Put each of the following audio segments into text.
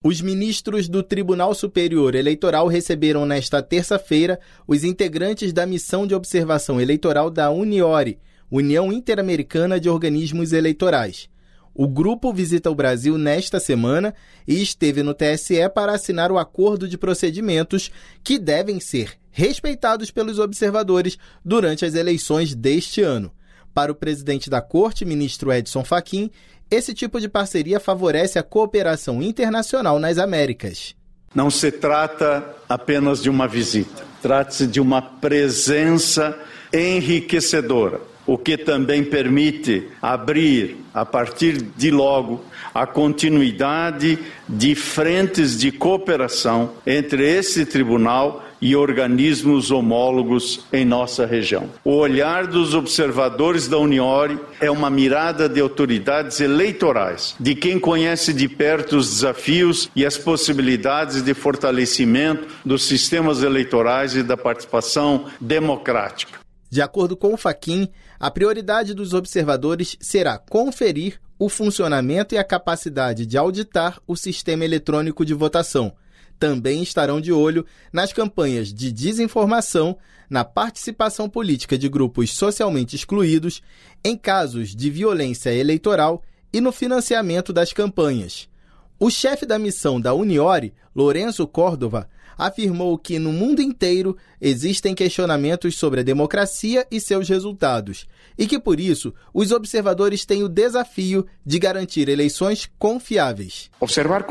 Os ministros do Tribunal Superior Eleitoral receberam nesta terça-feira os integrantes da Missão de Observação Eleitoral da UNIORE, União Interamericana de Organismos Eleitorais. O grupo visita o Brasil nesta semana e esteve no TSE para assinar o acordo de procedimentos que devem ser respeitados pelos observadores durante as eleições deste ano. Para o presidente da Corte, ministro Edson Fachin, esse tipo de parceria favorece a cooperação internacional nas Américas. Não se trata apenas de uma visita, trata-se de uma presença enriquecedora, o que também permite abrir, a partir de logo, a continuidade de frentes de cooperação entre esse tribunal e organismos homólogos em nossa região. O olhar dos observadores da UNIORE é uma mirada de autoridades eleitorais, de quem conhece de perto os desafios e as possibilidades de fortalecimento dos sistemas eleitorais e da participação democrática. De acordo com o Fachin, a prioridade dos observadores será conferir o funcionamento e a capacidade de auditar o sistema eletrônico de votação. Também estarão de olho nas campanhas de desinformação, na participação política de grupos socialmente excluídos, em casos de violência eleitoral e no financiamento das campanhas. O chefe da missão da UNIORE, Lourenço Córdova, afirmou que no mundo inteiro existem questionamentos sobre a democracia e seus resultados, e que, por isso, os observadores têm o desafio de garantir eleições confiáveis. Observar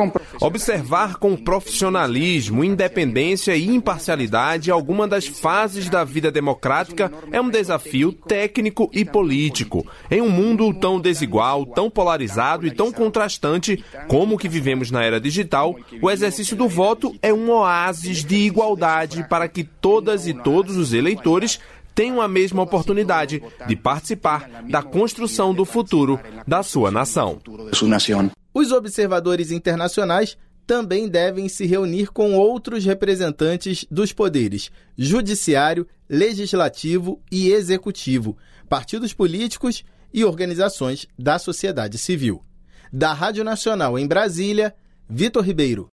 com profissionalismo, independência e imparcialidade alguma das fases da vida democrática é um desafio técnico e político. Em um mundo tão desigual, tão polarizado e tão contrastante como o que vivemos na era digital, o exercício do voto é um oásis de igualdade para que todas e todos os eleitores tenham a mesma oportunidade de participar da construção do futuro da sua nação. Os observadores internacionais também devem se reunir com outros representantes dos poderes judiciário, legislativo e executivo, partidos políticos e organizações da sociedade civil. Da Rádio Nacional em Brasília, Vitor Ribeiro.